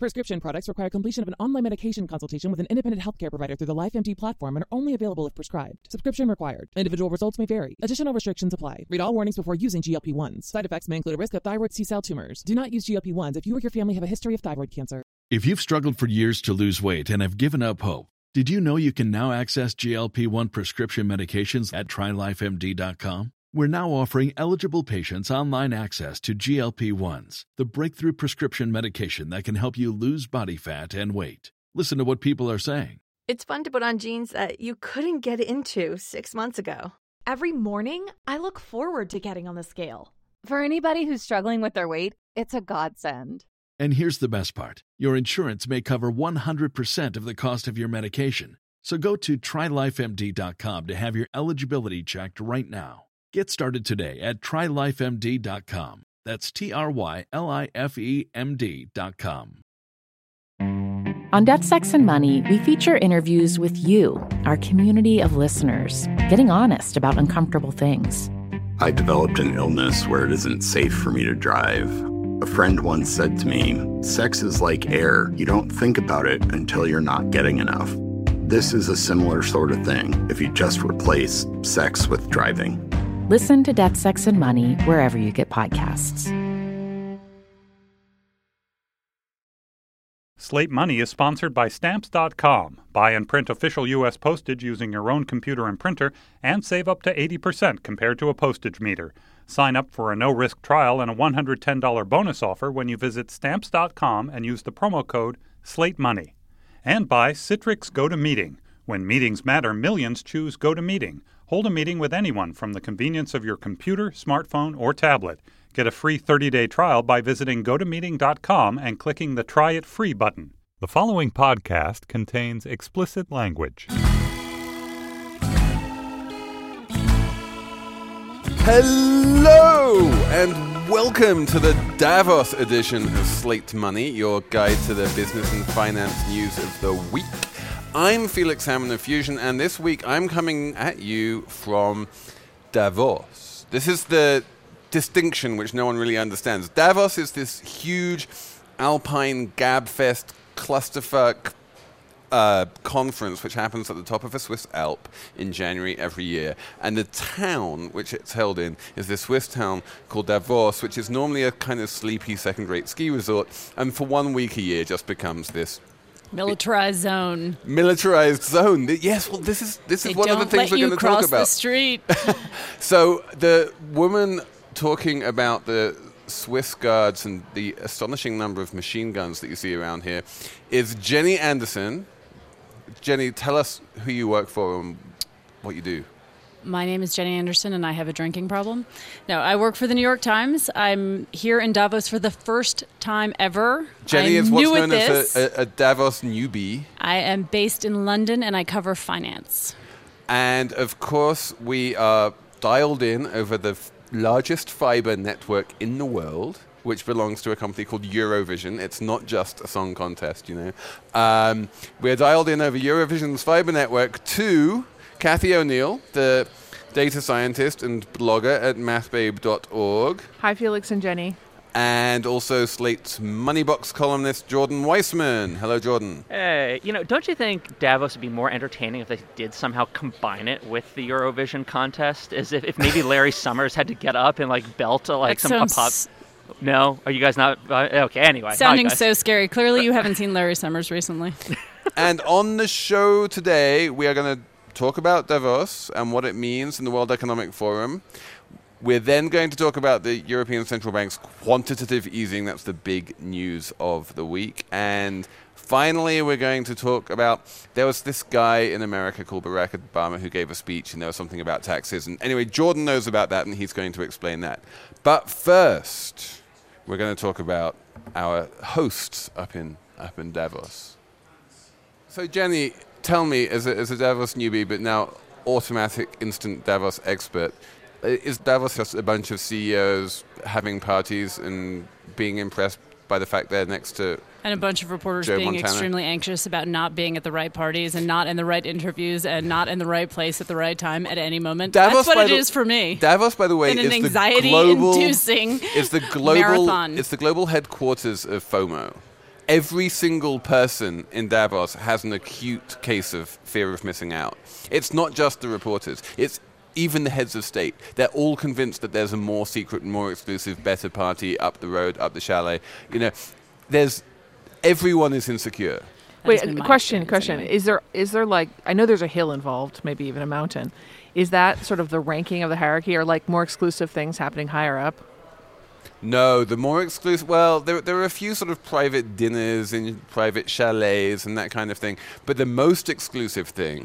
Prescription products require completion of an online medication consultation with an independent healthcare provider through the LifeMD platform and are only available if prescribed. Subscription required. Individual results may vary. Additional restrictions apply. Read all warnings before using GLP-1s. Side effects may include a risk of thyroid C-cell tumors. Do not use GLP-1s if you or your family have a history of thyroid cancer. If you've struggled for years to lose weight and have given up hope, did you know you can now access GLP-1 prescription medications at TryLifeMD.com? We're now offering eligible patients online access to GLP-1s, the breakthrough prescription medication that can help you lose body fat and weight. Listen to what people are saying. It's fun to put on jeans that you couldn't get into 6 months ago. Every morning, I look forward to getting on the scale. For anybody who's struggling with their weight, it's a godsend. And here's the best part. Your insurance may cover 100% of the cost of your medication. So go to TryLifeMD.com to have your eligibility checked right now. Get started today at TryLifeMD.com. That's TryLifeMD.com. On Death, Sex, and Money, we feature interviews with you, our community of listeners, getting honest about uncomfortable things. I developed an illness where it isn't safe for me to drive. A friend once said to me, sex is like air. You don't think about it until you're not getting enough. This is a similar sort of thing if you just replace sex with driving. Listen to Death, Sex, and Money wherever you get podcasts. Slate Money is sponsored by Stamps.com. Buy and print official U.S. postage using your own computer and printer and save up to 80% compared to a postage meter. Sign up for a no-risk trial and a $110 bonus offer when you visit Stamps.com and use the promo code SLATEMONEY. And by Citrix GoToMeeting. When meetings matter, millions choose GoToMeeting. Hold a meeting with anyone from the convenience of your computer, smartphone, or tablet. Get a free 30-day trial by visiting GoToMeeting.com and clicking the Try It Free button. The following podcast contains explicit language. Hello, and welcome to the Davos edition of Slate Money, your guide to the business and finance news of the week. I'm Felix Salmon of Fusion, and this week I'm coming at you from Davos. This is the distinction which no one really understands. Davos is this huge alpine gabfest clusterfuck conference which happens at the top of a Swiss Alp in January every year. And the town which it's held in is this Swiss town called Davos, which is normally a kind of sleepy second-rate ski resort, and for 1 week a year just becomes this militarized zone. Militarized zone. Yes, well, this is one of the things we're going to talk about. The street. So the woman talking about the Swiss Guards and the astonishing number of machine guns that you see around here is Jenny Anderson. Jenny, tell us who you work for and what you do. My name is Jenny Anderson, and I have a drinking problem. No, I work for the New York Times. I'm here in Davos for the first time ever. Jenny is what's known as a Davos newbie. I am based in London, and I cover finance. And, of course, we are dialed in over the largest fiber network in the world, which belongs to a company called Eurovision. It's not just a song contest, you know. We're dialed in over Eurovision's fiber network to Cathy O'Neill, the data scientist and blogger at mathbabe.org. Hi, Felix and Jenny. And also Slate's Moneybox columnist, Jordan Weissman. Hello, Jordan. Hey, don't you think Davos would be more entertaining if they did somehow combine it with the Eurovision contest? As if maybe Larry Summers had to get up and belt some pop. No? Are you guys not? Okay, anyway. Sounding so scary. Clearly you haven't seen Larry Summers recently. And on the show today, we are going to talk about Davos and what it means in the World Economic Forum. We're then going to talk about the European Central Bank's quantitative easing. That's the big news of the week. And finally, we're going to talk about, there was this guy in America called Barack Obama who gave a speech, and there was something about taxes. And anyway, Jordan knows about that, and he's going to explain that. But first, we're going to talk about our hosts up in Davos. So, Jenny, tell me, as a Davos newbie, but now automatic instant Davos expert, is Davos just a bunch of CEOs having parties and being impressed by the fact they're next to and a bunch of reporters Joe being Montana? Extremely anxious about not being at the right parties and not in the right interviews and not in the right place at the right time at any moment? Davos, that's what it is for me. Davos, by the way, is the global anxiety-inducing marathon. It's the global headquarters of FOMO. every single person in Davos has an acute case of fear of missing out. It's not just the reporters. It's even the heads of state. They're all convinced that there's a more secret, more exclusive, better party up the road, up the chalet. Everyone is insecure. Wait, question. Anyway. Is there like, I know there's a hill involved, maybe even a mountain. Is that sort of the ranking of the hierarchy, or like more exclusive things happening higher up? No, the more exclusive, well, there are a few sort of private dinners in private chalets and that kind of thing. But the most exclusive thing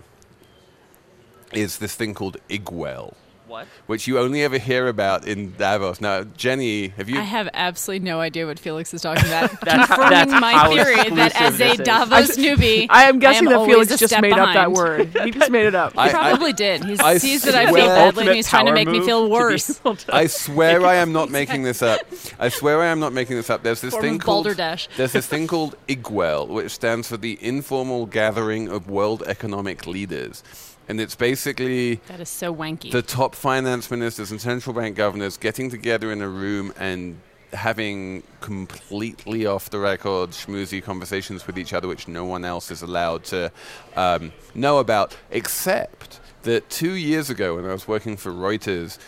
is this thing called Igwell. What? Which you only ever hear about in Davos. Now, Jenny, have you... I have absolutely no idea what Felix is talking about. Confirming my theory that as a Davos newbie, I am guessing that Felix just made behind. up that word. He just made it up. He probably did. He sees that I feel badly and he's trying to make me feel worse. I swear I am not making this up. There's this thing called... Balderdash. There's this thing called Igwell, which stands for the Informal Gathering of World Economic Leaders. And it's basically... That is so wanky. The top finance ministers and central bank governors getting together in a room and having completely off-the-record schmoozy conversations with each other, which no one else is allowed to know about, except that 2 years ago when I was working for Reuters,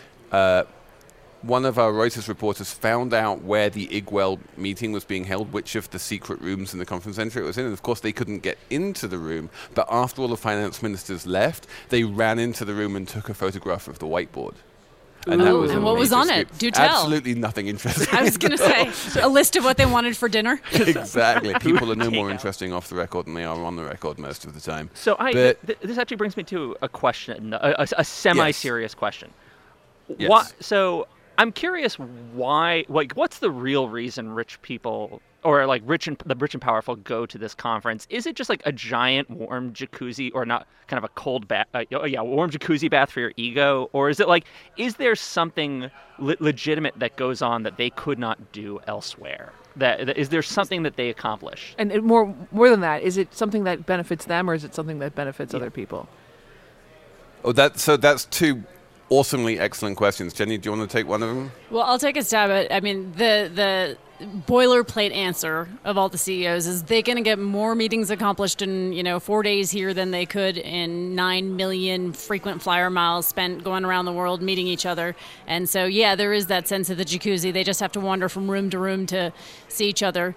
one of our Reuters reporters found out where the Igwell meeting was being held, which of the secret rooms in the conference center it was in. And of course, they couldn't get into the room. But after all the finance ministers left, they ran into the room and took a photograph of the whiteboard. And what was on it? Do tell. Absolutely nothing interesting. I was going to say, a list of what they wanted for dinner. Exactly. People are no more interesting off the record than they are on the record most of the time. So this actually brings me to a question, a semi-serious question. Yes. So I'm curious why, like, what's the real reason rich people, or like the rich and powerful, go to this conference? Is it just like a giant warm jacuzzi, or not kind of a cold bath, warm jacuzzi bath for your ego? Or is it like, is there something legitimate that goes on that they could not do elsewhere? Is there something that they accomplish? And more than that, is it something that benefits them, or is it something that benefits other people? Oh, that's two awesomely excellent questions. Jenny, do you want to take one of them? Well, I'll take a stab at it. I mean, the boilerplate answer of all the CEOs is they're going to get more meetings accomplished in 4 days here than they could in 9 million frequent flyer miles spent going around the world meeting each other. And so, yeah, there is that sense of the jacuzzi. They just have to wander from room to room to see each other.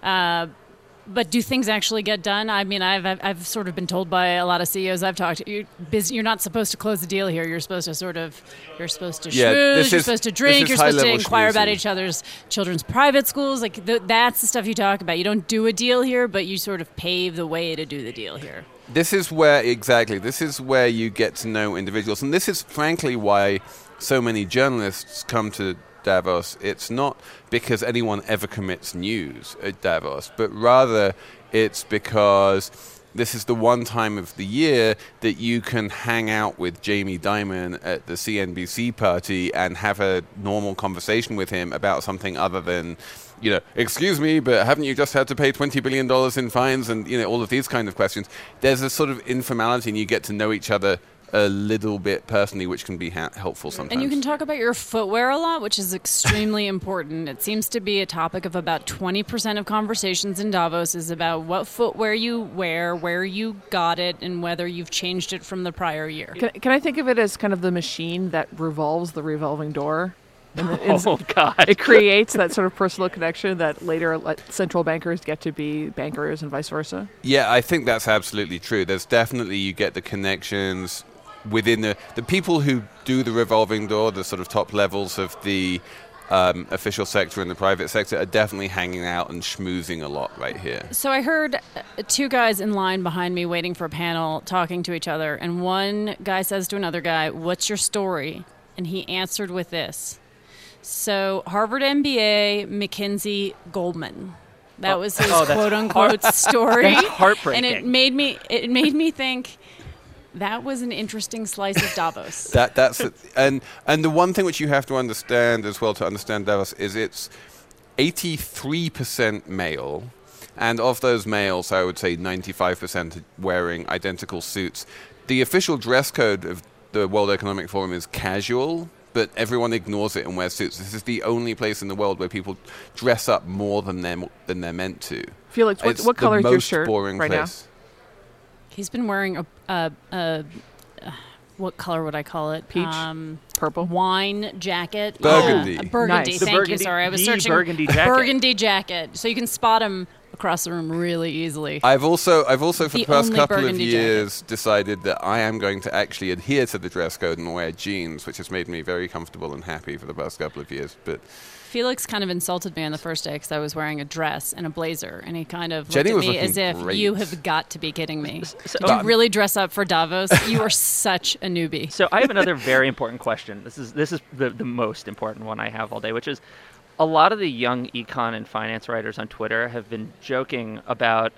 But do things actually get done? I mean, I've sort of been told by a lot of CEOs I've talked to, you're not supposed to close the deal here. You're supposed to schmooze, you're supposed to drink, you're supposed to inquire about each other's children's private schools. Like that's the stuff you talk about. You don't do a deal here, but you sort of pave the way to do the deal here. This is where you get to know individuals. And this is frankly why so many journalists come to Davos. It's not because anyone ever commits news at Davos, but rather it's because this is the one time of the year that you can hang out with Jamie Dimon at the CNBC party and have a normal conversation with him about something other than, excuse me, but haven't you just had to pay $20 billion in fines and, all of these kind of questions. There's a sort of informality and you get to know each other a little bit personally, which can be helpful sometimes. And you can talk about your footwear a lot, which is extremely important. It seems to be a topic of about 20% of conversations in Davos is about what footwear you wear, where you got it, and whether you've changed it from the prior year. Can I think of it as kind of the machine that revolves the revolving door? Oh, God. It creates that sort of personal connection that later central bankers get to be bankers and vice versa? Yeah, I think that's absolutely true. There's definitely, you get the connections within the people who do the revolving door, the sort of top levels of the official sector and the private sector are definitely hanging out and schmoozing a lot right here. So I heard two guys in line behind me waiting for a panel talking to each other, and one guy says to another guy, "What's your story?" And he answered with this. So Harvard MBA, McKinsey, Goldman. That was his quote-unquote story. That's heartbreaking. And it made me think that was an interesting slice of Davos. And the one thing which you have to understand as well to understand Davos is it's 83% male, and of those males, I would say 95% are wearing identical suits. The official dress code of the World Economic Forum is casual, but everyone ignores it and wears suits. This is the only place in the world where people dress up more than they're meant to. Felix, what color is your shirt boring right place. now? He's been wearing a what color would I call it? Peach? Purple? Wine jacket. Burgundy. A burgundy. Nice. Thank you. Sorry, I was searching. Burgundy jacket. Burgundy jacket. So you can spot him across the room really easily. I've also for the past couple of burgundy years decided that I am going to actually adhere to the dress code and wear jeans, which has made me very comfortable and happy for the past couple of years. But Felix kind of insulted me on the first day because I was wearing a dress and a blazer, and he kind of Jenny looked at was me as if looking great. you have got to be kidding me. Did you really dress up for Davos? You are such a newbie. So I have another very important question. This is the most important one I have all day, which is a lot of the young econ and finance writers on Twitter have been joking about,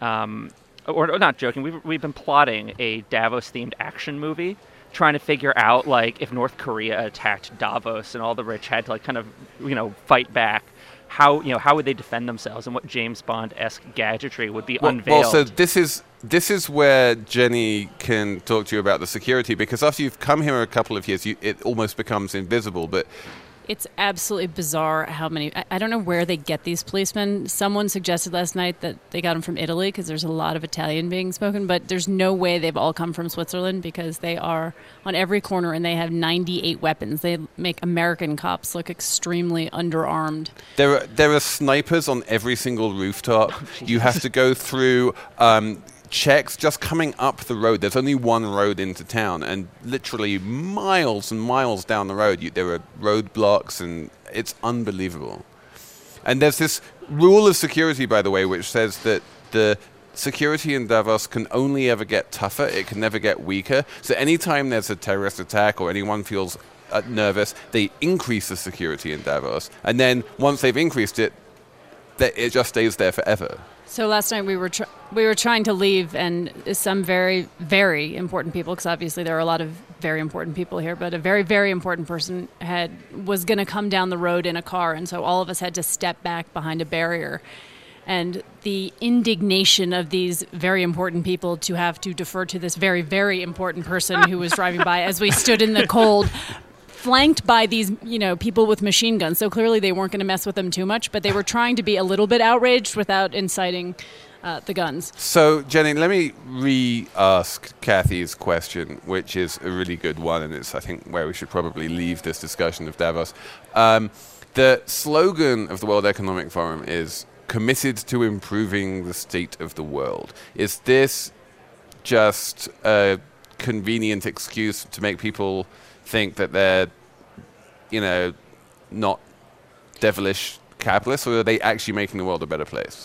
or not joking, we've been plotting a Davos-themed action movie, trying to figure out, like, if North Korea attacked Davos and all the rich had to, like, kind of, fight back, how would they defend themselves, and what James Bond-esque gadgetry would be unveiled. Well, so this is where Jenny can talk to you about the security, because after you've come here a couple of years, it almost becomes invisible, but It's absolutely bizarre how many... I don't know where they get these policemen. Someone suggested last night that they got them from Italy because there's a lot of Italian being spoken, but there's no way they've all come from Switzerland because they are on every corner and they have 98 weapons. They make American cops look extremely underarmed. There are snipers on every single rooftop. You have to go through... checks just coming up the road. There's only one road into town, and literally miles and miles down the road, there are roadblocks, and it's unbelievable. And there's this rule of security, by the way, which says that the security in Davos can only ever get tougher. It can never get weaker. So anytime there's a terrorist attack or anyone feels nervous, they increase the security in Davos. And then once they've increased it, it just stays there forever. So last night we were trying to leave, and some very, very important people, because obviously there are a lot of very important people here, but a very, very important person was going to come down the road in a car, and so all of us had to step back behind a barrier. And the indignation of these very important people to have to defer to this very, very important person who was driving by as we stood in the cold, flanked by these, people with machine guns. So clearly they weren't going to mess with them too much, but they were trying to be a little bit outraged without inciting the guns. So, Jenny, let me re-ask Kathy's question, which is a really good one, and it's, I think, where we should probably leave this discussion of Davos. The slogan of the World Economic Forum is committed to improving the state of the world. Is this just a convenient excuse to make people think that they're, not devilish capitalists, or are they actually making the world a better place?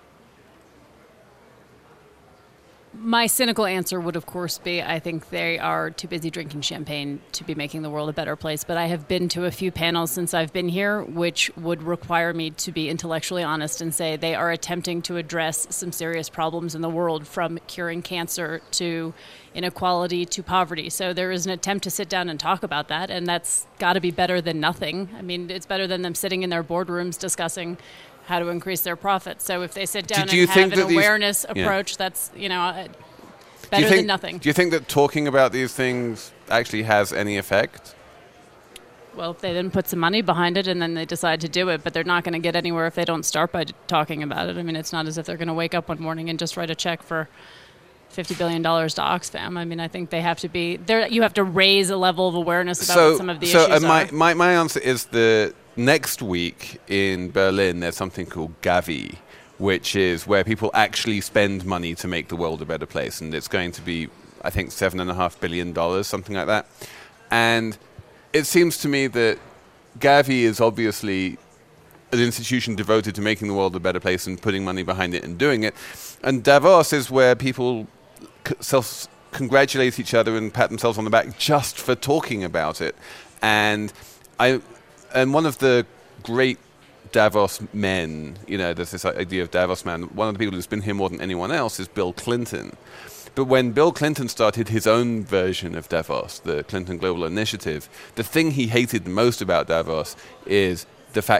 My cynical answer would, of course, be I think they are too busy drinking champagne to be making the world a better place. But I have been to a few panels since I've been here, which would require me to be intellectually honest and say they are attempting to address some serious problems in the world, from curing cancer to inequality to poverty. So there is an attempt to sit down and talk about that, and that's got to be better than nothing. I mean, it's better than them sitting in their boardrooms discussing how to increase their profits. So if they sit down and have an awareness approach, that's, better than nothing. Do you think that talking about these things actually has any effect? Well, if they then put some money behind it and then they decide to do it, but they're not going to get anywhere if they don't start by talking about it. I mean, it's not as if they're going to wake up one morning and just write a check for $50 billion to Oxfam. I mean, I think they have to be there. You have to raise a level of awareness about what some of the issues are. My answer is that next week in Berlin, there's something called Gavi, which is where people actually spend money to make the world a better place. And it's going to be, I think, $7.5 billion, something like that. And it seems to me that Gavi is obviously an institution devoted to making the world a better place and putting money behind it and doing it. And Davos is where people self-congratulate each other and pat themselves on the back just for talking about it. And one of the great Davos men, there's this idea of Davos man, one of the people who's been here more than anyone else is Bill Clinton. But when Bill Clinton started his own version of Davos, the Clinton Global Initiative, the thing he hated the most about Davos is the fact that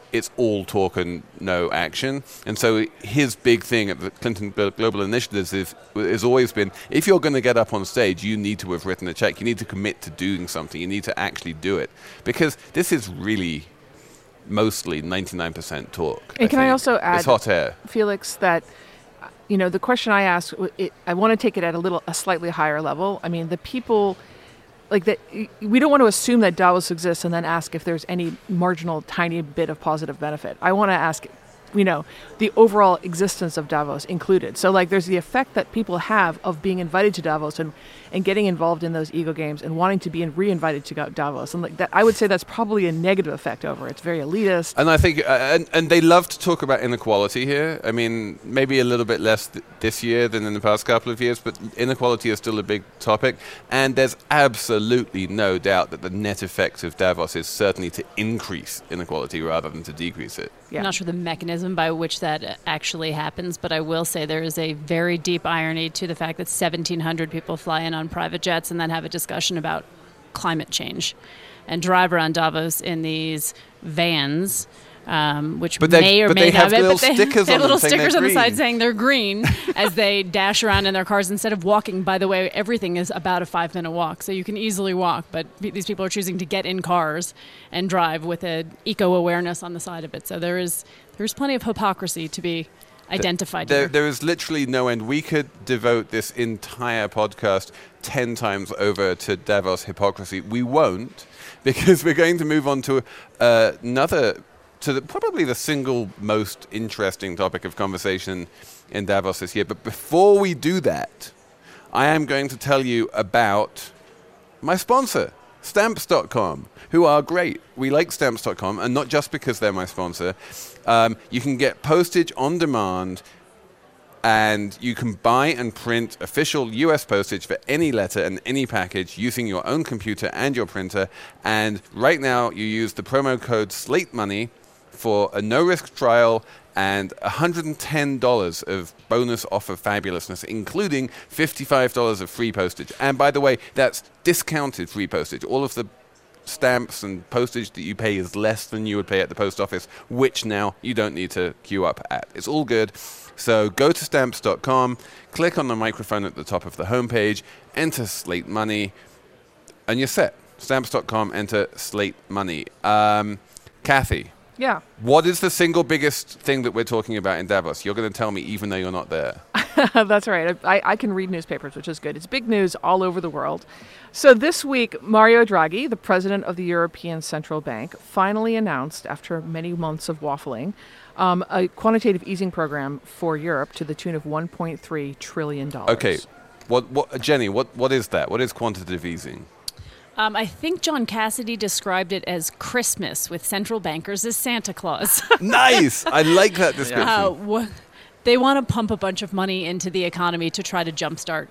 it's all talk and no action. And so his big thing at the Clinton Global Initiatives has always been, if you're going to get up on stage, you need to have written a check. You need to commit to doing something. You need to actually do it. Because this is really mostly 99% talk. And can I also add, it's hot air, Felix, that the question I asked, I want to take it at a slightly higher level. I mean, the people like that, we don't want to assume that Davos exists and then ask if there's any marginal tiny bit of positive benefit. I want to ask, the overall existence of Davos included. So there's the effect that people have of being invited to Davos and getting involved in those ego games and wanting to be re-invited to Davos. And that, I would say that's probably a negative effect over it. It's very elitist. And I think, and they love to talk about inequality here. I mean, maybe a little bit less this year than in the past couple of years, but inequality is still a big topic. And there's absolutely no doubt that the net effect of Davos is certainly to increase inequality rather than to decrease it. Yeah. I'm not sure the mechanism by which that actually happens, but I will say there is a very deep irony to the fact that 1,700 people fly in on private jets and then have a discussion about climate change and drive around Davos in these vans, which may or may not have little stickers on the side saying they're green as they dash around in their cars instead of walking. By the way, everything is about a 5-minute walk, so you can easily walk, but these people are choosing to get in cars and drive with an eco-awareness on the side of it. So there's plenty of hypocrisy to be identified here. There is literally no end. We could devote this entire podcast 10 times over to Davos hypocrisy. We won't, because we're going to move on to probably the single most interesting topic of conversation in Davos this year. But before we do that, I am going to tell you about my sponsor, Stamps.com, who are great. We like Stamps.com, and not just because they're my sponsor. You can get postage on demand, and you can buy and print official US postage for any letter and any package using your own computer and your printer. And right now, you use the promo code SLATEMONEY for a no-risk trial and $110 of bonus offer fabulousness, including $55 of free postage. And by the way, that's discounted free postage. All of the stamps and postage that you pay is less than you would pay at the post office, which now you don't need to queue up at. It's all good. So go to Stamps.com, click on the microphone at the top of the homepage, enter Slate Money, and you're set. Stamps.com, enter Slate Money. Kathy. Yeah. What is the single biggest thing that we're talking about in Davos? You're going to tell me even though you're not there. That's right. I can read newspapers, which is good. It's big news all over the world. So this week, Mario Draghi, the president of the European Central Bank, finally announced, after many months of waffling, a quantitative easing program for Europe to the tune of $1.3 trillion. Okay. Jenny, what is that? What is quantitative easing? I think John Cassidy described it as Christmas with central bankers as Santa Claus. Nice! I like that description. They want to pump a bunch of money into the economy to try to jumpstart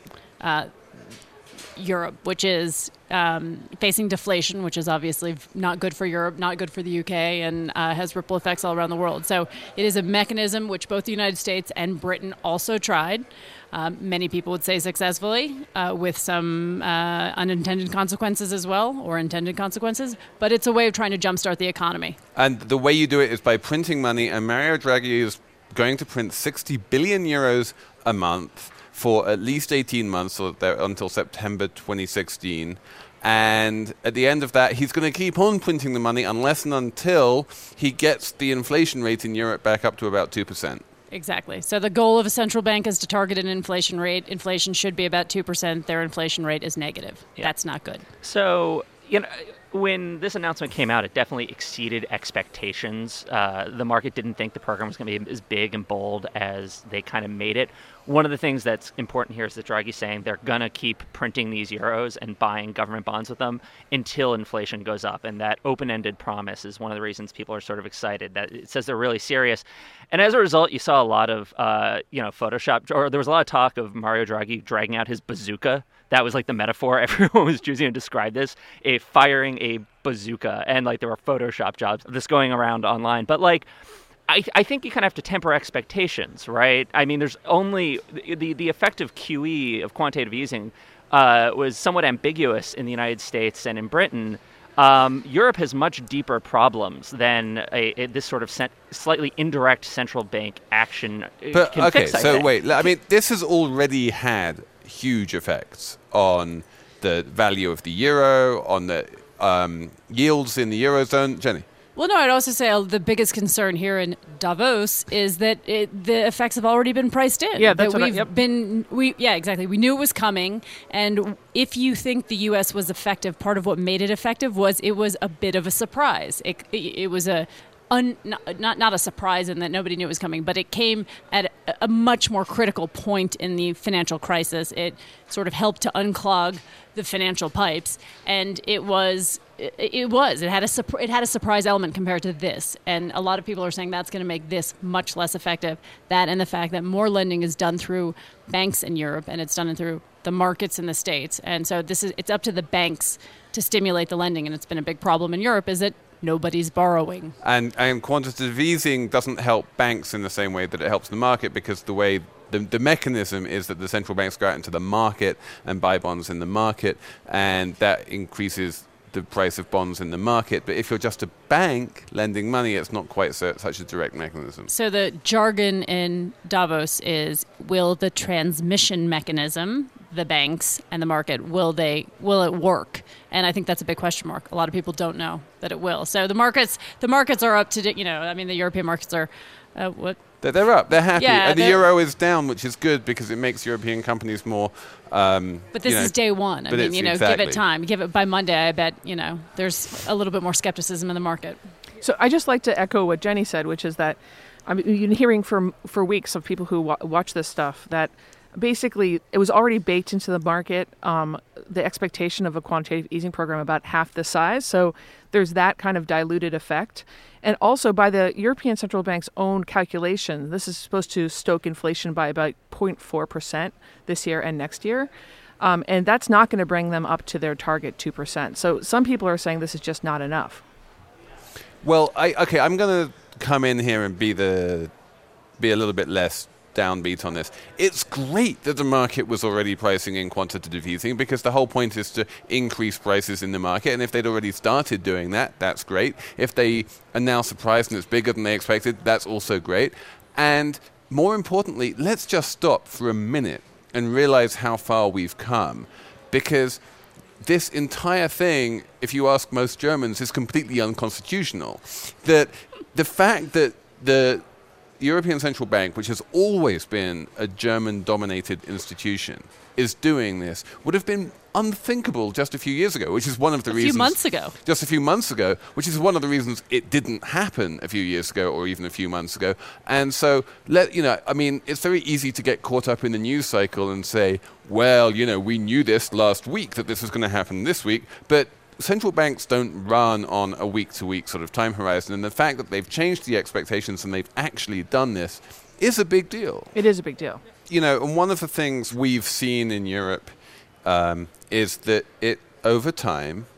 Europe, which is facing deflation, which is obviously not good for Europe, not good for the UK, and has ripple effects all around the world. So it is a mechanism which both the United States and Britain also tried. Many people would say successfully, with some unintended consequences as well, or intended consequences. But it's a way of trying to jumpstart the economy. And the way you do it is by printing money, and Mario Draghi is going to print 60 billion euros a month for at least 18 months, so until September 2016. And at the end of that, he's going to keep on printing the money unless and until he gets the inflation rate in Europe back up to about 2%. Exactly. So the goal of a central bank is to target an inflation rate. Inflation should be about 2%. Their inflation rate is negative. Yeah. That's not good. So, when this announcement came out, it definitely exceeded expectations. The market didn't think the program was going to be as big and bold as they kind of made it. One of the things that's important here is that Draghi's saying they're going to keep printing these euros and buying government bonds with them until inflation goes up. And that open-ended promise is one of the reasons people are sort of excited, that it says they're really serious. And as a result, you saw a lot of, Photoshop, or there was a lot of talk of Mario Draghi dragging out his bazooka. That was like the metaphor everyone was choosing to describe this, firing a bazooka. And there were Photoshop jobs of this going around online. But I think you kind of have to temper expectations, right? I mean, there's only the effect of QE, of quantitative easing, was somewhat ambiguous in the United States and in Britain. Europe has much deeper problems than this sort of slightly indirect central bank action can fix, I think. Wait. I mean, this has already had huge effects on the value of the euro, on the yields in the Eurozone. Jenny? Well, no, I'd also say the biggest concern here in Davos is that the effects have already been priced in. Yeah, that's exactly. We knew it was coming, and if you think the U.S. was effective, part of what made it effective was it was a bit of a surprise. It was not a surprise in that nobody knew it was coming, but it came at a much more critical point in the financial crisis. It sort of helped to unclog the financial pipes, and it had a surprise element compared to this, and a lot of people are saying that's going to make this much less effective. That and the fact that more lending is done through banks in Europe and it's done through the markets in the States, and so it's up to the banks to stimulate the lending, and it's been a big problem in Europe is that nobody's borrowing. And quantitative easing doesn't help banks in the same way that it helps the market, because the way the mechanism is that the central banks go out into the market and buy bonds in the market, and that increases the price of bonds in the market. But if you're just a bank lending money, it's not quite such a direct mechanism. So the jargon in Davos is, will the transmission mechanism, the banks and the market, will it work? And I think that's a big question mark. A lot of people don't know that it will. So the markets are up to, the European markets are, what? They're up. They're happy. Yeah, and the euro is down, which is good because it makes European companies more... but this is day one. Exactly. Give it time. Give it by Monday, I bet, there's a little bit more skepticism in the market. So I just like to echo what Jenny said, which is that I've been hearing for weeks of people who watch this stuff that basically it was already baked into the market, the expectation of a quantitative easing program about half the size. So there's that kind of diluted effect. And also by the European Central Bank's own calculation, this is supposed to stoke inflation by about 0.4% this year and next year. And that's not going to bring them up to their target 2%. So some people are saying this is just not enough. Well, I'm going to come in here and be a little bit less downbeat on this. It's great that the market was already pricing in quantitative easing, because the whole point is to increase prices in the market, and if they'd already started doing that, that's great. If they are now surprised and it's bigger than they expected, that's also great. And more importantly, let's just stop for a minute and realize how far we've come, because this entire thing, if you ask most Germans, is completely unconstitutional. That the fact that the European Central Bank, which has always been a German-dominated institution, is doing this would have been unthinkable just a few years ago, which is one of the reasons... Just a few months ago, which is one of the reasons it didn't happen a few years ago or even a few months ago. And so, it's very easy to get caught up in the news cycle and say, well, we knew this last week, that this was going to happen this week, but central banks don't run on a week-to-week sort of time horizon, and the fact that they've changed the expectations and they've actually done this is a big deal. It is a big deal. And one of the things we've seen in Europe is that it, over time,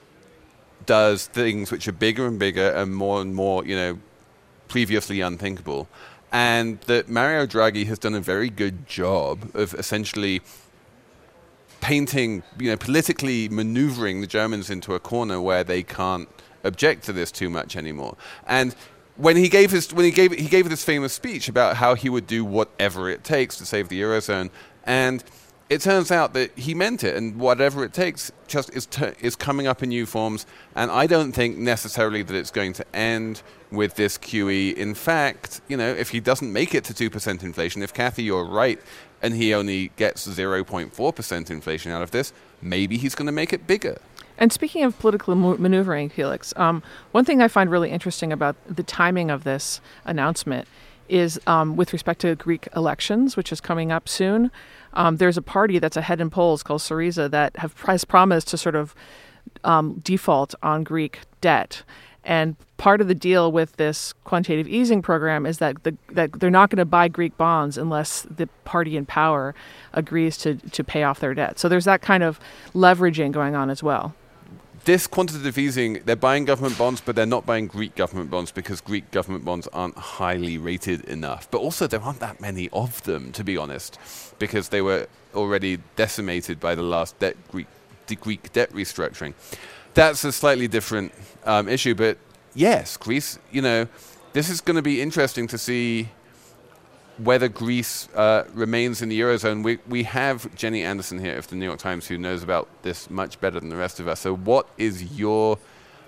does things which are bigger and bigger and more, previously unthinkable, and that Mario Draghi has done a very good job of essentially painting, politically maneuvering the Germans into a corner where they can't object to this too much anymore. And when he gave this famous speech about how he would do whatever it takes to save the Eurozone, and it turns out that he meant it, and whatever it takes just is coming up in new forms. And I don't think necessarily that it's going to end with this QE. In fact, if he doesn't make it to 2% inflation, if Kathy, you're right, and he only gets 0.4% inflation out of this, maybe he's going to make it bigger. And speaking of political maneuvering, Felix, one thing I find really interesting about the timing of this announcement is with respect to Greek elections, which is coming up soon. There's a party that's ahead in polls called Syriza that has promised to sort of default on Greek debt. And part of the deal with this quantitative easing program is that that they're not going to buy Greek bonds unless the party in power agrees to pay off their debt. So there's that kind of leveraging going on as well. This quantitative easing, they're buying government bonds, but they're not buying Greek government bonds because Greek government bonds aren't highly rated enough. But also there aren't that many of them, to be honest, because they were already decimated by the last Greek debt restructuring. that's a slightly different issue. But yes, Greece, this is going to be interesting to see whether Greece remains in the Eurozone. We have Jenny Anderson here of the New York Times who knows about this much better than the rest of us. So what is your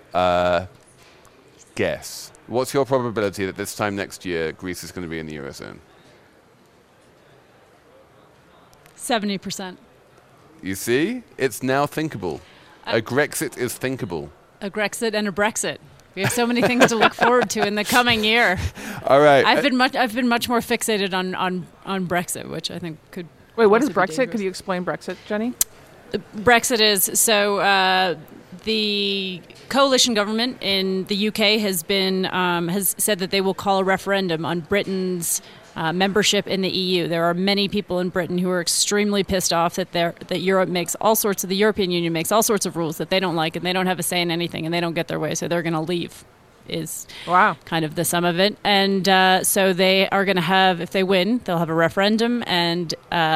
guess? What's your probability that this time next year Greece is going to be in the Eurozone? 70%. You see? It's now thinkable. A Grexit is thinkable. A Grexit and a Brexit. We have so many things to look forward to in the coming year. All right. I've been much more fixated on Brexit, which I think could. Wait, what is Brexit? Could you explain Brexit, Jenny? Brexit is the coalition government in the UK has said that they will call a referendum on Britain's membership in the EU. There are many people in Britain who are extremely pissed off that the European Union makes all sorts of rules that they don't like, and they don't have a say in anything, and they don't get their way, so they're going to leave. Is kind of the sum of it. And so they are going to have, if they win, they'll have a referendum. And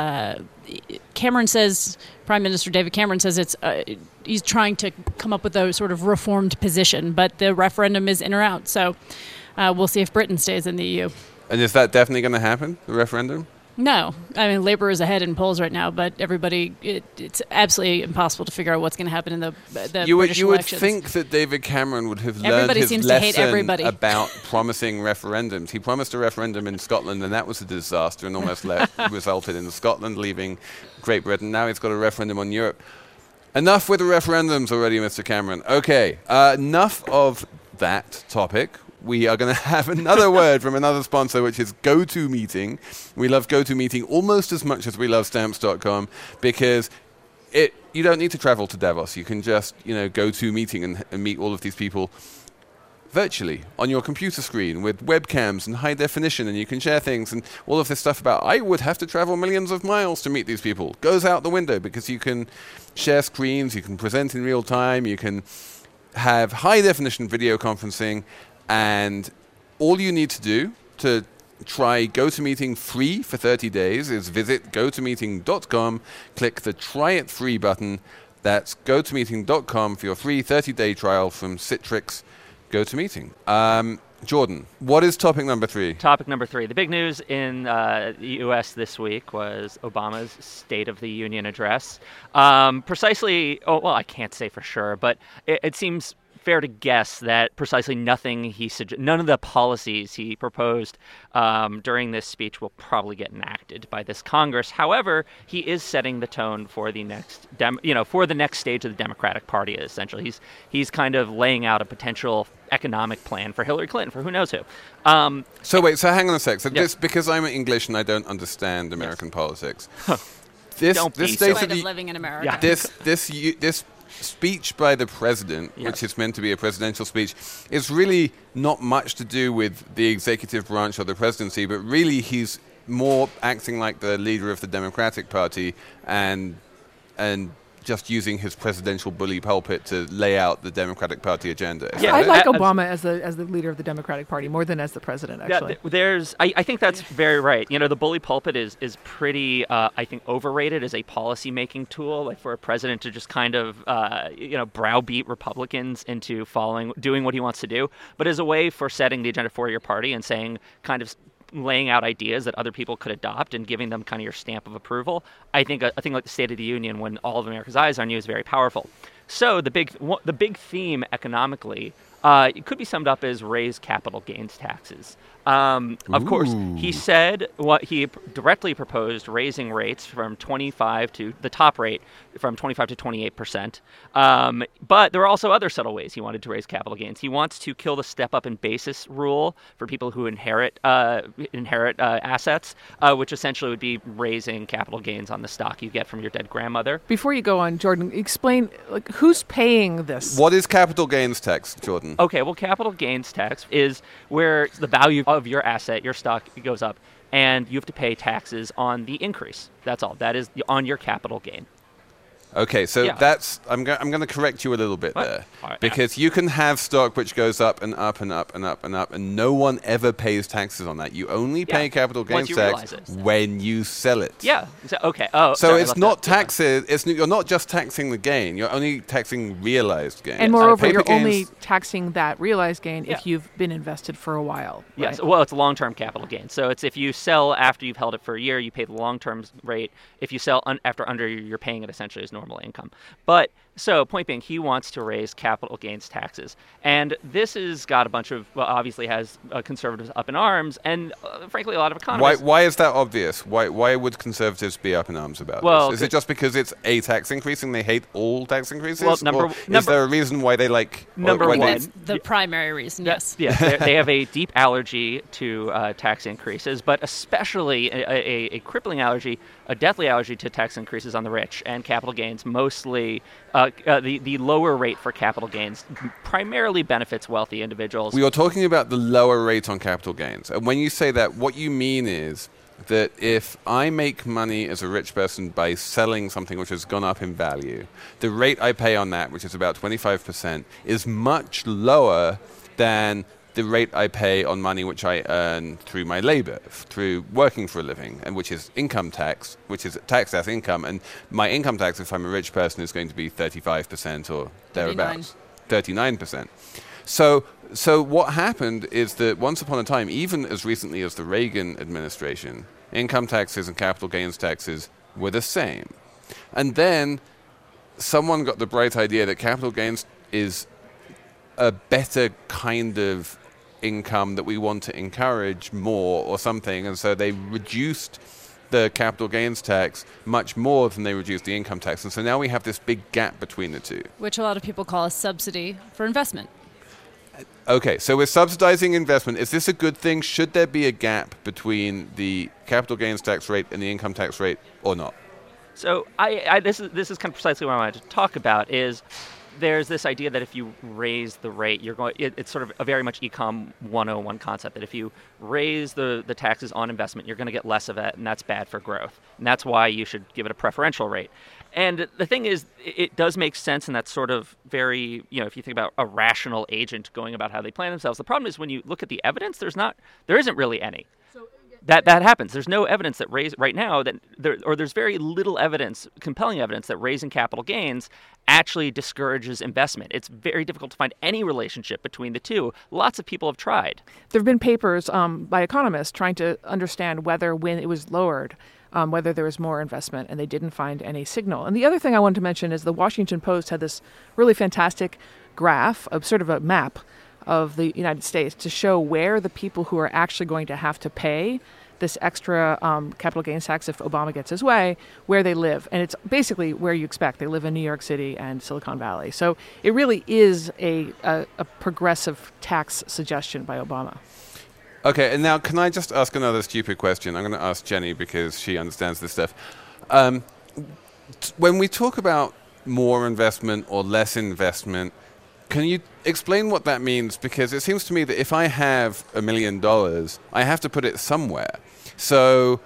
Cameron says, Prime Minister David Cameron says he's trying to come up with a sort of reformed position, but the referendum is in or out. So we'll see if Britain stays in the EU. And is that definitely going to happen, the referendum? No. I mean, Labour is ahead in polls right now, but it's absolutely impossible to figure out what's going to happen in the British elections. You would think that David Cameron would have learned his lesson about promising referendums. He promised a referendum in Scotland, and that was a disaster and almost resulted in Scotland leaving Great Britain. Now he's got a referendum on Europe. Enough with the referendums already, Mr. Cameron. Okay, enough of that topic. We are going to have another word from another sponsor, which is GoToMeeting. We love GoToMeeting almost as much as we love Stamps.com because you don't need to travel to Davos. You can just go to meeting and meet all of these people virtually on your computer screen with webcams and high definition, and you can share things, and all of this stuff about I would have to travel millions of miles to meet these people goes out the window because you can share screens, you can present in real time, you can have high definition video conferencing. And all you need to do to try GoToMeeting free for 30 days is visit gotomeeting.com, click the Try It Free button. That's gotomeeting.com for your free 30-day trial from Citrix GoToMeeting. Jordan, what is topic number 3? Topic number 3. The big news in the U.S. this week was Obama's State of the Union address. I can't say for sure, but it seems fair to guess that precisely none of the policies he proposed during this speech will probably get enacted by this Congress. However, he is setting the tone for the next, for the next stage of the Democratic Party. Essentially, he's kind of laying out a potential economic plan for Hillary Clinton, for who knows who. So hang on a sec. So just because I'm English and I don't understand American politics, this state of living in America. This speech by the president, which is meant to be a presidential speech, is really not much to do with the executive branch or the presidency, but really he's more acting like the leader of the Democratic Party and just using his presidential bully pulpit to lay out the Democratic Party agenda. I like Obama as the leader of the Democratic Party more than as the president, actually. I think that's very right. The bully pulpit is pretty, I think, overrated as a policy-making tool, like for a president to just kind of, browbeat Republicans into doing what he wants to do. But as a way for setting the agenda for your party and saying kind of laying out ideas that other people could adopt and giving them kind of your stamp of approval, I think like the State of the Union, when all of America's eyes are on you, is very powerful. So the big theme economically, it could be summed up as raise capital gains taxes. Of course, he said he directly proposed raising rates from 25 to the top rate from 25 to 28%. But there are also other subtle ways he wanted to raise capital gains. He wants to kill the step up in basis rule for people who inherit assets, which essentially would be raising capital gains on the stock you get from your dead grandmother. Before you go on, Jordan, explain who's paying this? What is capital gains tax, Jordan? Okay, well, capital gains tax is where the value of your asset, your stock, goes up, and you have to pay taxes on the increase. That's all. That is on your capital gain. Okay, so Yeah. that's I'm going to correct you a little bit there, because you can have stock which goes up and up and up and up and up, and no one ever pays taxes on that. You only pay capital gains tax when you sell it. Yeah. Okay. Oh, so sorry, it's not taxes. You're not just taxing the gain. You're only taxing realized gain. And moreover, you're only taxing that realized gain if you've been invested for a while. Right? Yes. Well, it's long-term capital gain. So it's if you sell after you've held it for a year, you pay the long-term rate. If you sell after under, you're paying it essentially as normal income. But so point being, he wants to raise capital gains taxes. And this has got a bunch of, well, obviously has conservatives up in arms and frankly a lot of economists. Why is that obvious? Why would conservatives be up in arms about this? Is it just because it's a tax increase and they hate all tax increases? Well, is there a reason why they like... Number one. That's the primary reason, yes. Yeah, they have a deep allergy to tax increases, but especially a crippling allergy, a deathly allergy to tax increases on the rich and capital gains. Mostly, the lower rate for capital gains primarily benefits wealthy individuals. We are talking about the lower rate on capital gains. And when you say that, what you mean is that if I make money as a rich person by selling something which has gone up in value, the rate I pay on that, which is about 25%, is much lower than the rate I pay on money which I earn through my labor, through working for a living, and which is income tax, which is taxed as income. And my income tax, if I'm a rich person, is going to be 35% or thereabouts, 39%. So what happened is that once upon a time, even as recently as the Reagan administration, income taxes and capital gains taxes were the same. And then someone got the bright idea that capital gains is a better kind of income that we want to encourage more or something, and so they reduced the capital gains tax much more than they reduced the income tax, and so now we have this big gap between the two. Which a lot of people call a subsidy for investment. Okay, so we're subsidizing investment. Is this a good thing? Should there be a gap between the capital gains tax rate and the income tax rate or not? So this is kind of precisely what I wanted to talk about is there's this idea that if you raise the rate, it's sort of a very much Econ 101 concept, that if you raise the taxes on investment, you're going to get less of it, and that's bad for growth. And that's why you should give it a preferential rate. And the thing is, it does make sense, and that's sort of very, if you think about a rational agent going about how they plan themselves. The problem is when you look at the evidence, there isn't really any. That happens. There's no evidence that right now there's very little evidence, compelling evidence that raising capital gains actually discourages investment. It's very difficult to find any relationship between the two. Lots of people have tried. There have been papers by economists trying to understand whether when it was lowered, whether there was more investment, and they didn't find any signal. And the other thing I wanted to mention is the Washington Post had this really fantastic graph, sort of a map of the United States to show where the people who are actually going to have to pay this extra capital gains tax if Obama gets his way, where they live. And it's basically where you expect. They live in New York City and Silicon Valley. So it really is a progressive tax suggestion by Obama. Okay, and now can I just ask another stupid question? I'm going to ask Jenny because she understands this stuff. When we talk about more investment or less investment, can you explain what that means? Because it seems to me that if I have $1 million, I have to put it somewhere. So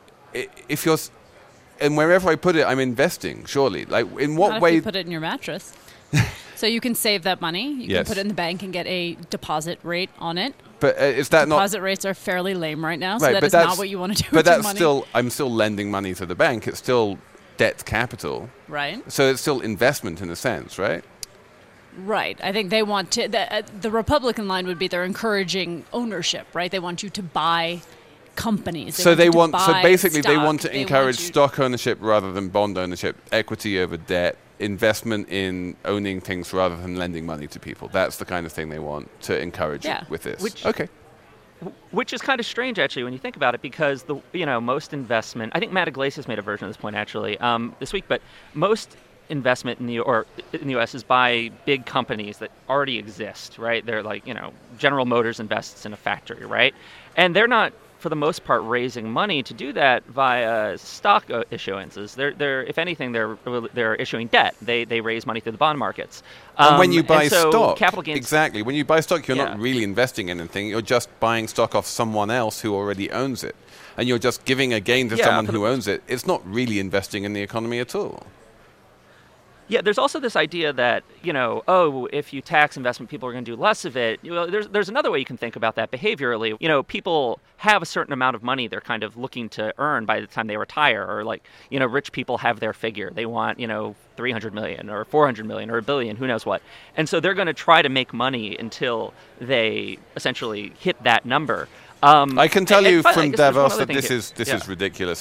and wherever I put it, I'm investing, surely. Like, in what way? If you put it in your mattress. So you can save that money. You can put it in the bank and get a deposit rate on it. But is that deposit rates are fairly lame right now, so that is not what you want to do with your money. But I'm still lending money to the bank. It's still debt capital. Right. So it's still investment in a sense, right? Right. I think they want to... The Republican line would be they're encouraging ownership, right? They want you to buy companies. So basically they want to encourage stock ownership rather than bond ownership, equity over debt, investment in owning things rather than lending money to people. That's the kind of thing they want to encourage with this. Which is kind of strange, actually, when you think about it, because most investment... I think Matt Iglesias made a version of this point, actually, this week, but most investment in the U.S. is by big companies that already exist, right? They're like, General Motors invests in a factory, right? And they're not, for the most part, raising money to do that via stock issuances. They're if anything, they're issuing debt. They raise money through the bond markets. And when you buy stock, capital gains, exactly. When you buy stock, you're not really investing in anything. You're just buying stock off someone else who already owns it, and you're just giving a gain to someone who owns it. It's not really investing in the economy at all. Yeah, there's also this idea that, if you tax investment, people are going to do less of it. There's another way you can think about that behaviorally. People have a certain amount of money they're kind of looking to earn by the time they retire, or rich people have their figure. They want, 300 million or 400 million or $1 billion, who knows what. And so they're going to try to make money until they essentially hit that number. I can tell you from Davos that this is ridiculous.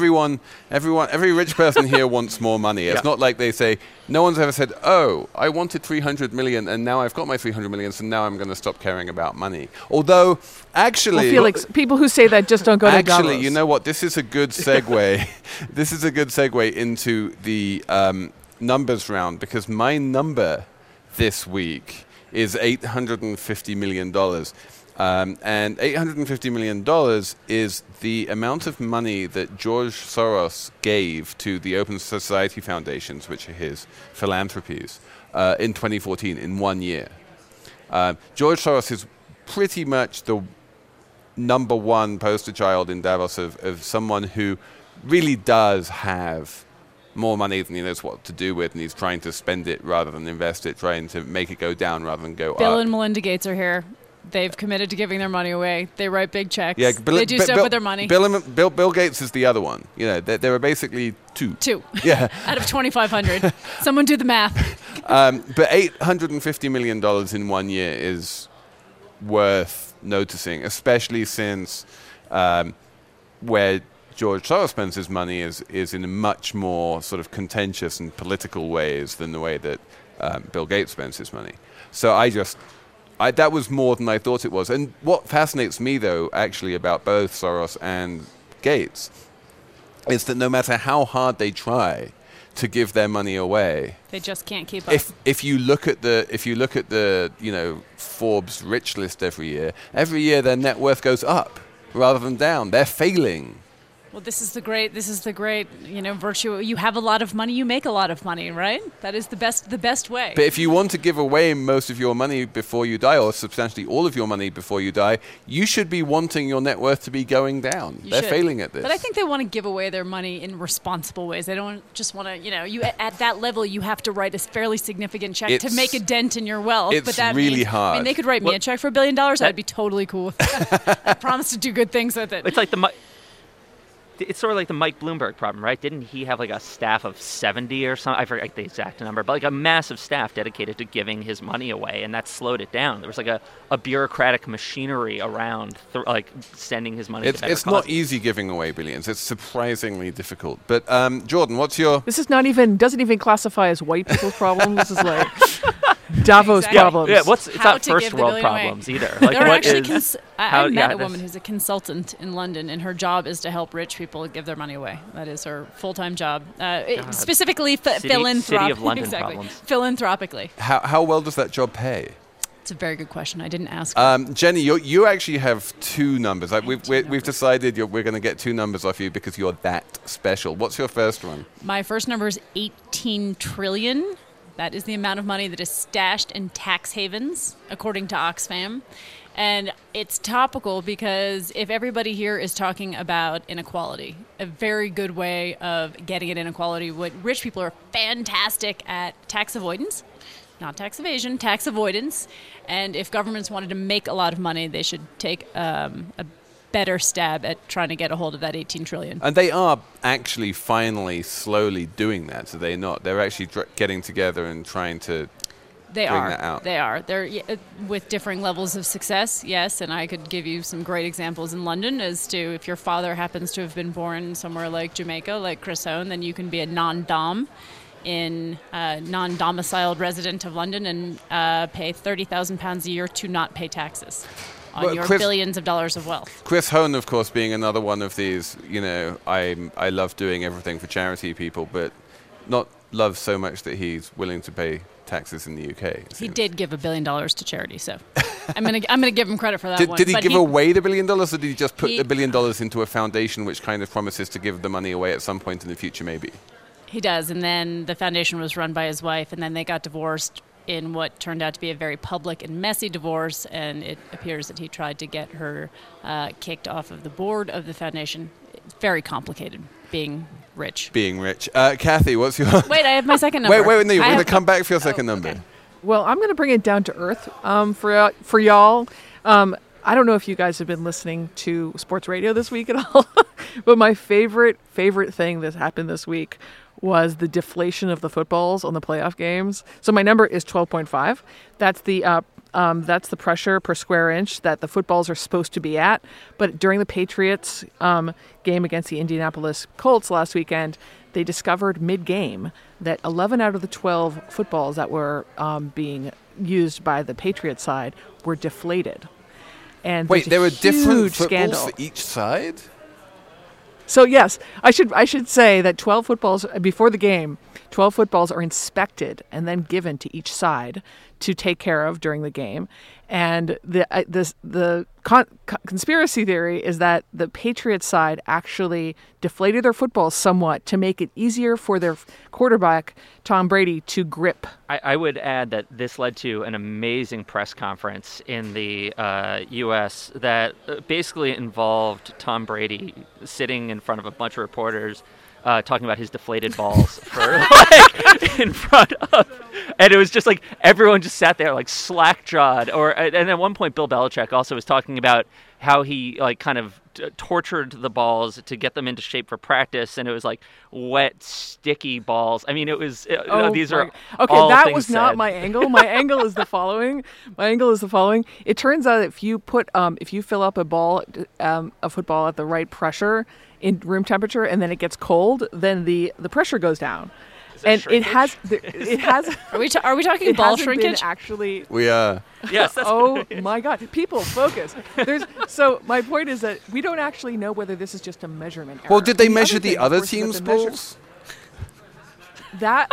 Every rich person here wants more money. It's not like they say, no one's ever said, oh, I wanted 300 million and now I've got my 300 million, so now I'm going to stop caring about money. Although, actually... Felix, people who say that just don't go to Davos. Actually, you know what? This is a good segue. This is a good segue into the numbers round, because my number this week is $850 million. And $850 million is the amount of money that George Soros gave to the Open Society Foundations, which are his philanthropies, in 2014, in 1 year. George Soros is pretty much the number one poster child in Davos of someone who really does have more money than he knows what to do with, and he's trying to spend it rather than invest it, trying to make it go down rather than go up. Bill and Melinda Gates are here. They've committed to giving their money away. They write big checks. Yeah, they do stuff with their money. Bill Gates is the other one. There are basically two. Yeah. Out of 2,500. Someone do the math. But $850 million in 1 year is worth noticing, especially since where George Soros spends his money is in a much more sort of contentious and political ways than the way that Bill Gates spends his money. So that was more than I thought it was. And what fascinates me, though, actually, about both Soros and Gates is that no matter how hard they try to give their money away, they just can't keep up. If you look at the Forbes rich list every year their net worth goes up rather than down. They're failing. Well, this is the great, virtue. You have a lot of money, you make a lot of money, right? That is the best way. But if you want to give away most of your money before you die, or substantially all of your money before you die, you should be wanting your net worth to be going down. They're failing at this. But I think they want to give away their money in responsible ways. They don't just want to, you at that level, you have to write a fairly significant check to make a dent in your wealth. It's really hard. I mean, they could write me a check for $1 billion. I'd be totally cool with that. I promise to do good things with it. It's like it's sort of like the Mike Bloomberg problem, right? Didn't he have like a staff of 70 or something? I forget the exact number, but like a massive staff dedicated to giving his money away, and that slowed it down. There was like a bureaucratic machinery around sending his money to better It's not easy giving away billions. It's surprisingly difficult. But Jordan, what's your... This is doesn't even classify as white people's problem. This is like... Davos problems. Yeah, it's not first world problems either. Like, I met a woman who's a consultant in London, and her job is to help rich people give their money away. That is her full-time job. Specifically City of London problems. Philanthropically. How well does that job pay? It's a very good question. I didn't ask. Jenny, you actually have two numbers. We've decided we're going to get two numbers off you because you're that special. What's your first one? My first number is 18 trillion. That is the amount of money that is stashed in tax havens, according to Oxfam. And it's topical because if everybody here is talking about inequality, a very good way of getting at inequality, rich people are fantastic at tax avoidance, not tax evasion, tax avoidance. And if governments wanted to make a lot of money, they should take a better stab at trying to get a hold of that 18 trillion. And they are actually finally slowly doing that, so they're not. They're actually getting together and trying to bring that out. They are. They're with differing levels of success, yes, and I could give you some great examples in London as to if your father happens to have been born somewhere like Jamaica, like Chris Hone, then you can be a non-domiciled resident of London and pay £30,000 a year to not pay taxes on your billions of dollars of wealth. Chris Hone, of course, being another one of these, I love doing everything for charity people, but not love so much that he's willing to pay taxes in the UK. He did give $1 billion to charity, so I'm gonna give him credit for that one. Did he give away the $1 billion, or did he just put the $1 billion into a foundation which kind of promises to give the money away at some point in the future, maybe? He does, and then the foundation was run by his wife, and then they got divorced in what turned out to be a very public and messy divorce, and it appears that he tried to get her kicked off of the board of the foundation. It's very complicated being rich. Being rich. Kathy, what's your... Wait, I have my second number. Wait, no, you're going to come back for your second number. Okay. Well, I'm going to bring it down to earth for y'all. I don't know if you guys have been listening to sports radio this week at all, but my favorite thing that happened this week was the deflation of the footballs on the playoff games. So my number is 12.5. That's the pressure per square inch that the footballs are supposed to be at. But during the Patriots game against the Indianapolis Colts last weekend, they discovered mid-game that 11 out of the 12 footballs that were being used by the Patriots side were deflated. And wait, there were different footballs scandal for each side? So yes, I should say that 12 footballs before the game, 12 footballs are inspected and then given to each side to take care of during the game. And the conspiracy theory is that the Patriots side actually deflated their footballs somewhat to make it easier for their quarterback, Tom Brady, to grip. I would add that this led to an amazing press conference in the U.S. that basically involved Tom Brady sitting in front of a bunch of reporters talking about his deflated balls for in front of, and it was just like everyone just sat there like slack-jawed. And at one point, Bill Belichick also was talking about how he kind of tortured the balls to get them into shape for practice, and it was like wet, sticky balls. I mean, it was these are okay. All that things was not said. my angle. My angle is the following. It turns out if you fill up a football at the right pressure in room temperature, and then it gets cold, then the pressure goes down. And it has. Are we talking ball shrinkage? Actually, we are. Yes. Oh my God! People, focus. So my point is that we don't actually know whether this is just a measurement error. Well, did they measure the other team's balls? That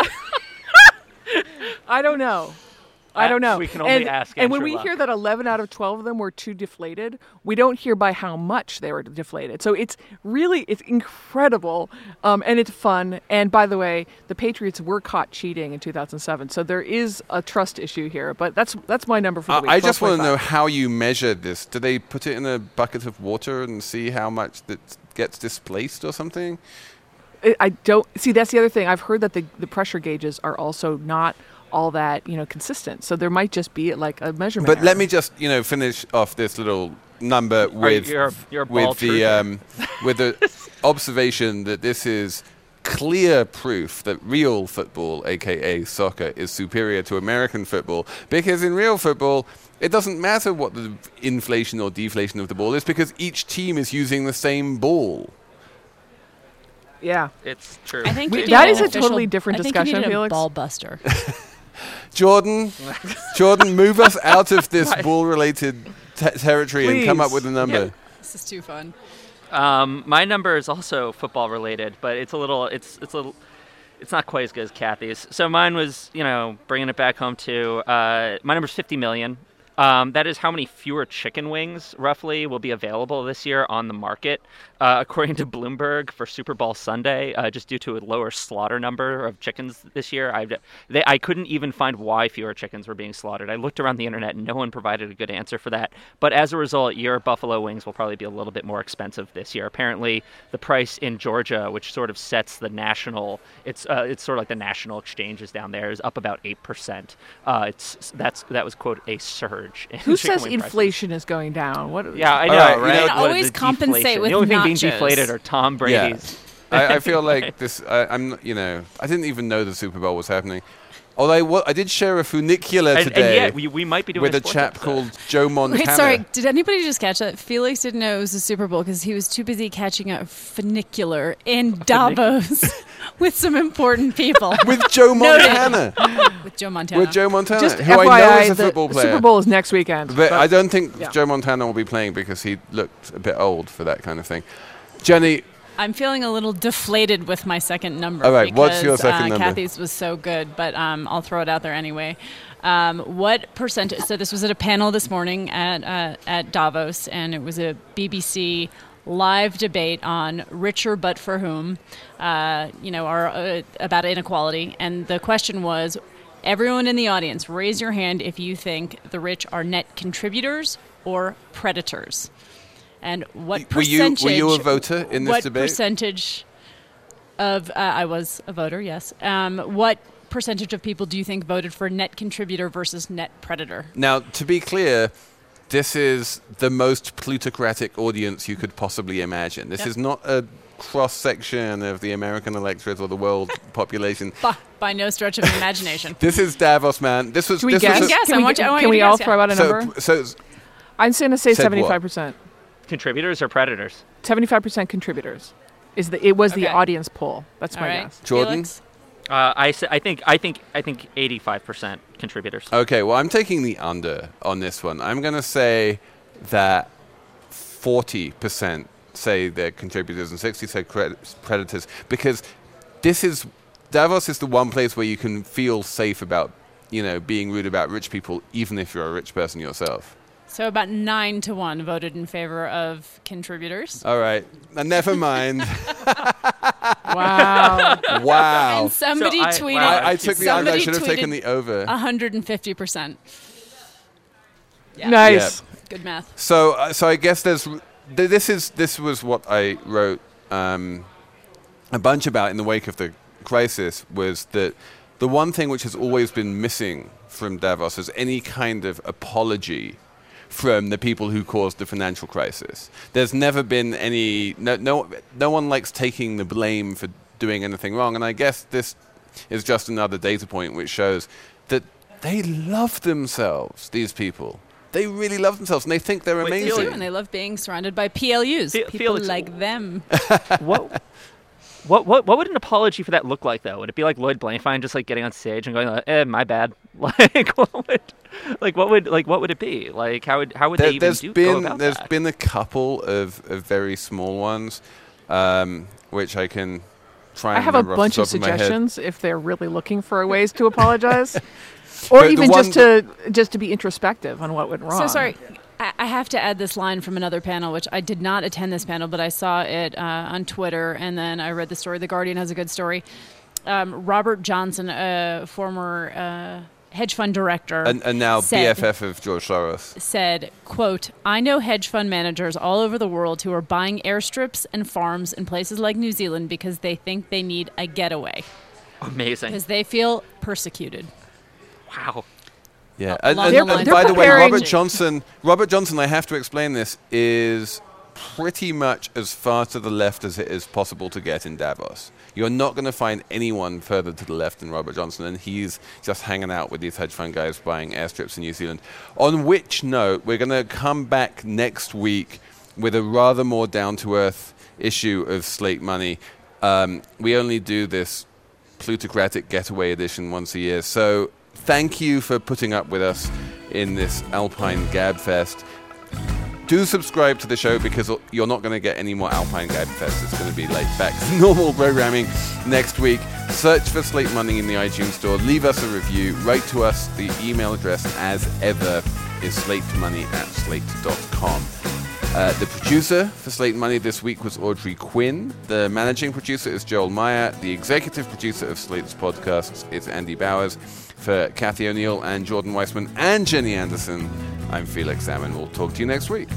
I don't know. We can only ask. And when we hear that 11 out of 12 of them were too deflated, we don't hear by how much they were deflated. So it's incredible, and it's fun. And by the way, the Patriots were caught cheating in 2007, so there is a trust issue here. But that's my number for the week. I just want to know how you measure this. Do they put it in a bucket of water and see how much that gets displaced or something? I don't see. That's the other thing. I've heard that the pressure gauges are also not all that consistent, so there might just be like a measurement but error. let me just finish off this little number with with the observation that this is clear proof that real football, aka soccer, is superior to American football, because in real football it doesn't matter what the inflation or deflation of the ball is, because each team is using the same ball. Yeah, it's true. I think that is a totally different discussion, I think you need Felix. a ball buster. Jordan, move us out of this ball-related territory and come up with a number. Yeah. This is too fun. My number is also football-related, but it's not quite as good as Kathy's. So mine was, bringing it back home to my number's 50 million. That is how many fewer chicken wings, roughly, will be available this year on the market, according to Bloomberg, for Super Bowl Sunday, just due to a lower slaughter number of chickens this year. I couldn't even find why fewer chickens were being slaughtered. I looked around the internet, and no one provided a good answer for that. But as a result, your buffalo wings will probably be a little bit more expensive this year. Apparently, the price in Georgia, which sort of sets the national, it's sort of like the national exchanges down there, is up about 8%. That was, quote, a surge. Who says inflation is going down? Yeah, I know, right? They always compensate with the only thing being nachos. deflated are Tom Brady's. Yeah. I feel like this. I didn't even know the Super Bowl was happening. Although I did share a funicular today. And we might be doing with a sports chap episode. called Joe Montana. Wait, sorry. Did anybody just catch that? Felix didn't know it was the Super Bowl because he was too busy catching a funicular in Davos with some important people. With Joe Montana. With Joe Montana. Just who FYI, I know is a football player. The Super Bowl is next weekend. But I don't think Joe Montana will be playing because he looked a bit old for that kind of thing. Jenny. I'm feeling a little deflated with my second number. All right, because, what's your second number? Kathy's was so good, but I'll throw it out there anyway. What percentage? So this was at a panel this morning at Davos, and it was a BBC live debate on richer but for whom, about inequality. And the question was, everyone in the audience, raise your hand if you think the rich are net contributors or predators. And what percentage? Were you a voter in this debate? What percentage? I was a voter, yes. What percentage of people do you think voted for net contributor versus net predator? Now, to be clear, this is the most plutocratic audience you could possibly imagine. This is not a cross-section of the American electorate or the world population. By no stretch of the imagination. This is Davos, man. This was. Can we this guess? Was Can we all throw out a number? So I'm going to say 75%. Contributors or predators? 75% contributors. It was the audience poll. That's my guess. Jordan? I think 85% contributors. Okay, well, I'm taking the under on this one. I'm going to say that 40% say they're contributors and 60% say predators, because Davos is the one place where you can feel safe about, being rude about rich people, even if you're a rich person yourself. So about 9-1 voted in favor of contributors. All right. Never mind. Wow. Wow. And somebody tweeted. I took the under. I should have taken the over. 150%. Yeah. Nice. Yeah. Good math. So I guess this was what I wrote a bunch about in the wake of the crisis, was that the one thing which has always been missing from Davos is any kind of apology from the people who caused the financial crisis. There's never been any. No one likes taking the blame for doing anything wrong, and I guess this is just another data point which shows that they love themselves. These people, they really love themselves, and they think they're amazing. They do, and they love being surrounded by PLUs, people Felix, like them. What would an apology for that look like, though? Would it be like Lloyd Blankfein just like getting on stage and going, "My bad"? What would it be? Like how would they even go about that? There's been a couple of very small ones, which I can try and I have a bunch of suggestions if they're really looking for ways to apologize, or even just to be introspective on what went wrong. So sorry. I have to add this line from another panel, which I did not attend this panel, but I saw it on Twitter, and then I read the story. The Guardian has a good story. Robert Johnson, a former hedge fund director, and now BFF of George Soros, said, quote, "I know hedge fund managers all over the world who are buying airstrips and farms in places like New Zealand because they think they need a getaway." Amazing. Because they feel persecuted. Wow. Yeah, and by the way, Robert Johnson, I have to explain this, is pretty much as far to the left as it is possible to get in Davos. You're not going to find anyone further to the left than Robert Johnson, and he's just hanging out with these hedge fund guys buying airstrips in New Zealand. On which note, we're going to come back next week with a rather more down-to-earth issue of Slate Money. We only do this plutocratic getaway edition once a year, so thank you for putting up with us in this Alpine Gabfest. Do subscribe to the show, because you're not going to get any more Alpine Gabfest. It's going to be back to normal programming next week. Search for Slate Money in the iTunes store. Leave us a review. Write to us. The email address, as ever, is slatemoney@slate.com. The producer for Slate Money this week was Audrey Quinn. The managing producer is Joel Meyer. The executive producer of Slate's podcasts is Andy Bowers. For Kathy O'Neill and Jordan Weissman and Jenny Anderson, I'm Felix Salmon. We'll talk to you next week.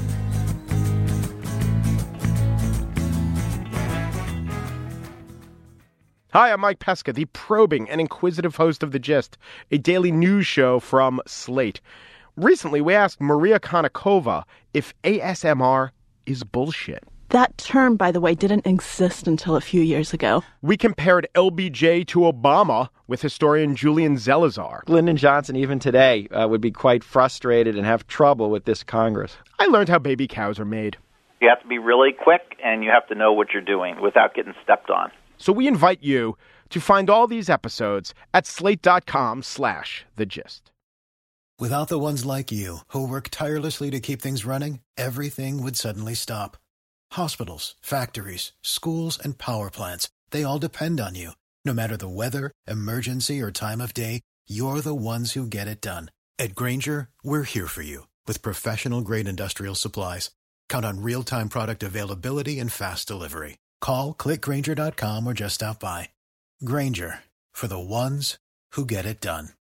Hi, I'm Mike Pesca, the probing and inquisitive host of The Gist, a daily news show from Slate. Recently, we asked Maria Konnikova if ASMR is bullshit. That term, by the way, didn't exist until a few years ago. We compared LBJ to Obama with historian Julian Zalazar. Lyndon Johnson, even today, would be quite frustrated and have trouble with this Congress. I learned how baby cows are made. You have to be really quick, and you have to know what you're doing without getting stepped on. So we invite you to find all these episodes at slate.com/thegist. Without the ones like you, who work tirelessly to keep things running, everything would suddenly stop. Hospitals, factories, schools, and power plants, they all depend on you. No matter the weather, emergency, or time of day, you're the ones who get it done. At Grainger, we're here for you with professional-grade industrial supplies. Count on real-time product availability and fast delivery. Call, click Grainger.com, or just stop by. Grainger, for the ones who get it done.